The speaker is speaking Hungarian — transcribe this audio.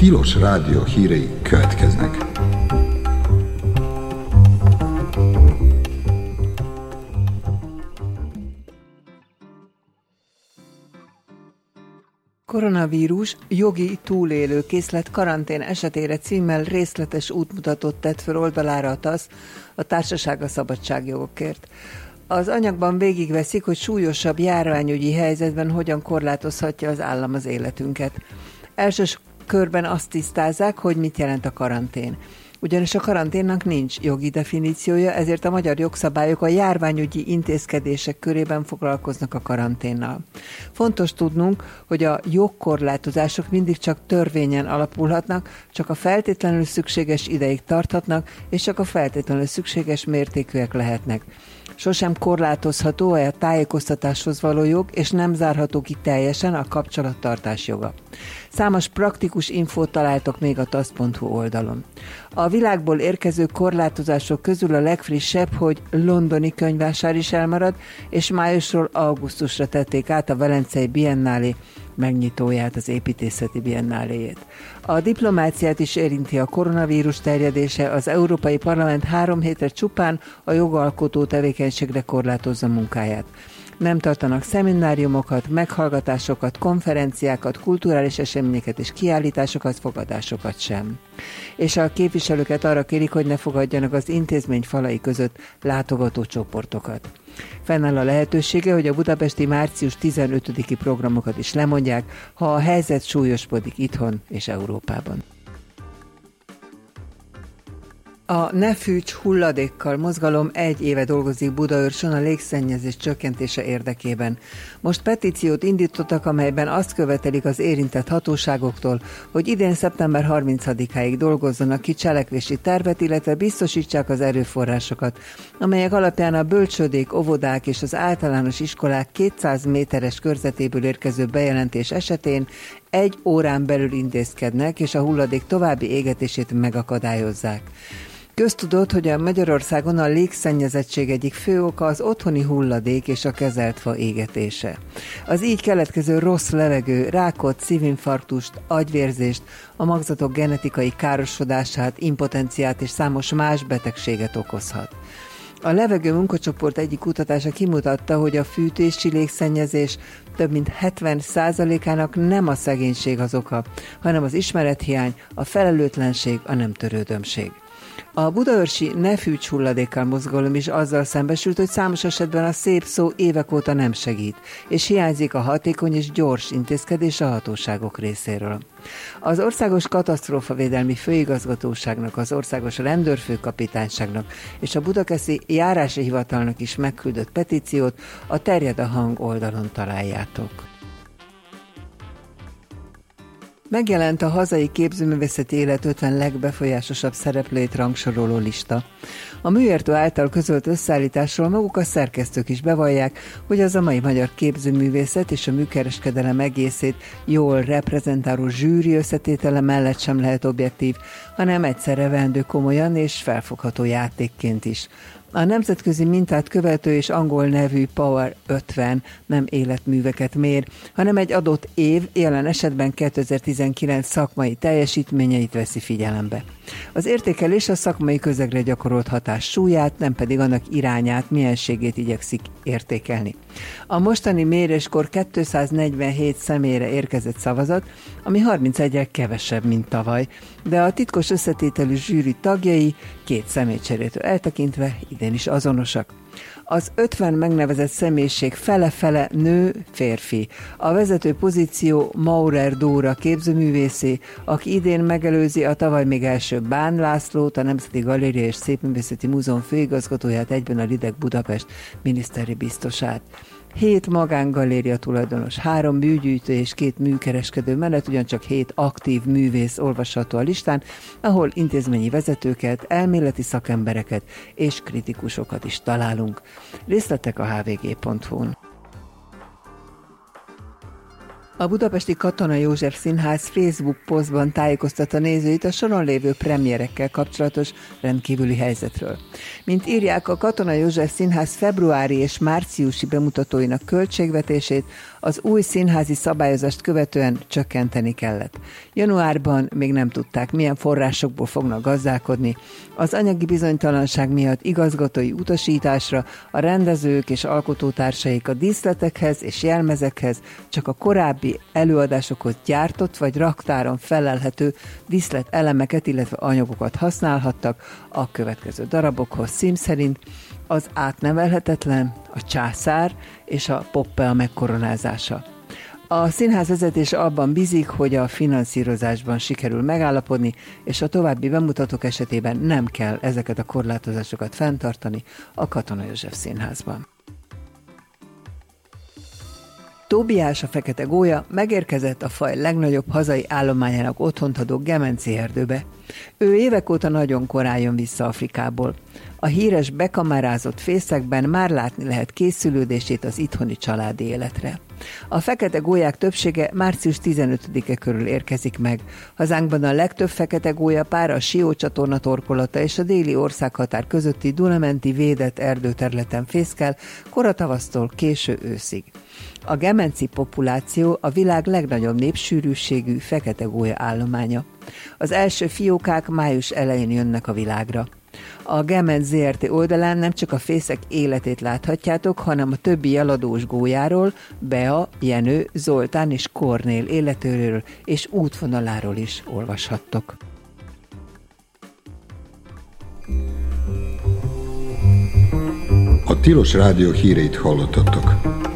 Tilos Rádió hírei következnek. Koronavírus jogi túlélő készlet karantén esetére címmel részletes útmutatót tett föl oldalára a TASZ, a Társaság a Szabadságjogokért. Az anyagban végigveszik, hogy súlyosabb járványügyi helyzetben hogyan korlátozhatja az állam az életünket. Első körben azt tisztázzák, hogy mit jelent a karantén. Ugyanis a karanténnak nincs jogi definíciója, ezért a magyar jogszabályok a járványügyi intézkedések körében foglalkoznak a karanténnal. Fontos tudnunk, hogy a jogkorlátozások mindig csak törvényen alapulhatnak, csak a feltétlenül szükséges ideig tarthatnak, és csak a feltétlenül szükséges mértékűek lehetnek. Sosem korlátozható a tájékoztatáshoz való jog, és nem zárható ki teljesen a kapcsolattartás joga. Számos praktikus infót találtok még a tasz.hu oldalon. A világból érkező korlátozások közül a legfrissebb, hogy londoni könyvvásár is elmarad, és májusról augusztusra tették át a Velencei Biennálé megnyitóját, az építészeti biennáléjét. A diplomáciát is érinti a koronavírus terjedése, az Európai Parlament 3 hétre csupán a jogalkotó tevékenységre korlátozza munkáját. Nem tartanak szemináriumokat, meghallgatásokat, konferenciákat, kulturális eseményeket és kiállításokat, fogadásokat sem. És a képviselőket arra kérik, hogy ne fogadjanak az intézmény falai között látogatócsoportokat. Fennáll a lehetősége, hogy a budapesti március 15-i programokat is lemondják, ha a helyzet súlyosodik itthon és Európában. A Ne Fűts hulladékkal mozgalom 1 éve dolgozik Budaörsön a légszennyezés csökkentése érdekében. Most petíciót indítottak, amelyben azt követelik az érintett hatóságoktól, hogy idén szeptember 30-áig dolgozzanak ki cselekvési tervet, illetve biztosítsák az erőforrásokat, amelyek alapján a bölcsődék, óvodák és az általános iskolák 200 méteres körzetéből érkező bejelentés esetén 1 órán belül intézkednek, és a hulladék további égetését megakadályozzák. Köztudott, hogy a Magyarországon a légszennyezettség egyik fő oka az otthoni hulladék és a kezelt fa égetése. Az így keletkező rossz levegő rákot, szívinfarktust, agyvérzést, a magzatok genetikai károsodását, impotenciát és számos más betegséget okozhat. A levegő munkacsoport egyik kutatása kimutatta, hogy a fűtési légszennyezés több mint 70%-ának nem a szegénység az oka, hanem az ismerethiány, a felelőtlenség, a nem törődömség. A budaörsi Ne Fűts hulladékkal mozgalom is azzal szembesült, hogy számos esetben a szép szó évek óta nem segít, és hiányzik a hatékony és gyors intézkedés a hatóságok részéről. Az Országos Katasztrófavédelmi Főigazgatóságnak, az Országos Rendőrfőkapitányságnak és a Budakeszi Járási Hivatalnak is megküldött petíciót a Terjed a hang oldalon találjátok. Megjelent a hazai képzőművészeti élet 50 legbefolyásosabb szereplőit rangsoroló lista. A műértő által közölt összeállításról maguk a szerkesztők is bevallják, hogy az a mai magyar képzőművészet és a műkereskedelem egészét jól reprezentáló zsűri összetétele mellett sem lehet objektív, hanem egyszerre veendő komolyan és felfogható játékként is. A nemzetközi mintát követő és angol nevű Power 50 nem életműveket mér, hanem egy adott év, jelen esetben 2019 szakmai teljesítményeit veszi figyelembe. Az értékelés a szakmai közegre gyakorolt hatás súlyát, nem pedig annak irányát, mienségét igyekszik értékelni. A mostani méréskor 247 személyre érkezett szavazat, ami 31-el kevesebb, mint tavaly, de a titkos összetételű zsűri tagjai 2 személycserétől eltekintve idén is azonosak. Az 50 megnevezett személyiség fele-fele nő, férfi. A vezető pozíció Maurer Dóra képzőművészé, aki idén megelőzi a tavaly még első Bán Lászlót, a Nemzeti Galéria és Szépművészeti Múzeum főigazgatóját, egyben a Lidek Budapest miniszteri biztosát. 7 magángaléria tulajdonos, 3 műgyűjtő és 2 műkereskedő mellett ugyancsak 7 aktív művész olvasható a listán, ahol intézményi vezetőket, elméleti szakembereket és kritikusokat is találunk. Részletek a hvg.hu-n. A budapesti Katona József Színház Facebook posztban tájékoztatta nézőit a soron lévő premierekkel kapcsolatos rendkívüli helyzetről. Mint írják, a Katona József Színház februári és márciusi bemutatóinak költségvetését az új színházi szabályozást követően csökkenteni kellett. Januárban még nem tudták, milyen forrásokból fognak gazdálkodni. Az anyagi bizonytalanság miatt igazgatói utasításra a rendezők és alkotótársaik a díszletekhez és jelmezekhez csak a korábbi előadásokhoz gyártott vagy raktáron felelhető díszletelemeket, illetve anyagokat használhattak a következő darabokhoz cím szerint: az átnevelhetetlen, a császár és a Poppea megkoronázása. A színház vezetés abban bízik, hogy a finanszírozásban sikerül megállapodni, és a további bemutatók esetében nem kell ezeket a korlátozásokat fenntartani a Katona József Színházban. Tóbiás, a fekete gólya megérkezett a faj legnagyobb hazai állományának otthont adó Gemenci erdőbe. Ő évek óta nagyon korán jön vissza Afrikából. A híres bekamerázott fészekben már látni lehet készülődését az itthoni családi életre. A fekete gólyák többsége március 15-e körül érkezik meg. Hazánkban a legtöbb fekete gólyapár a Sió-csatorna torkolata és a déli országhatár közötti Dunamenti védett erdőterületen fészkel koratavasztól késő őszig. A gemenci populáció a világ legnagyobb népsűrűségű fekete gólya állománya. Az első fiókák május elején jönnek a világra. A Gemenc Zrt. Oldalán nem csak a fészek életét láthatjátok, hanem a többi jeladós gólyáról, Bea, Jenő, Zoltán és Kornél életéről és útvonaláról is olvashattok. A Tilos Rádió híreit hallottatok.